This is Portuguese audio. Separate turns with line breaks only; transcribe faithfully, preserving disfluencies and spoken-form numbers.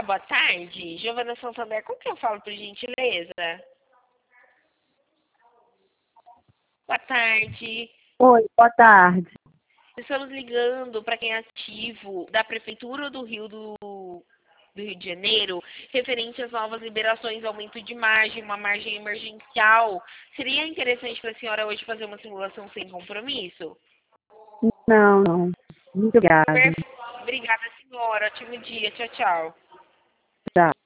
Olá, boa tarde. Giovana Santander, com quem eu falo, por gentileza? Boa tarde.
Oi, boa tarde.
Estamos ligando para quem é ativo da Prefeitura do Rio do, do Rio de Janeiro, referente às novas liberações, aumento de margem, uma margem emergencial. Seria interessante para a senhora hoje fazer uma simulação sem compromisso?
Não, não. Muito obrigada.
Perfe- Obrigada, senhora. Ótimo dia. Tchau, tchau.
Tchau.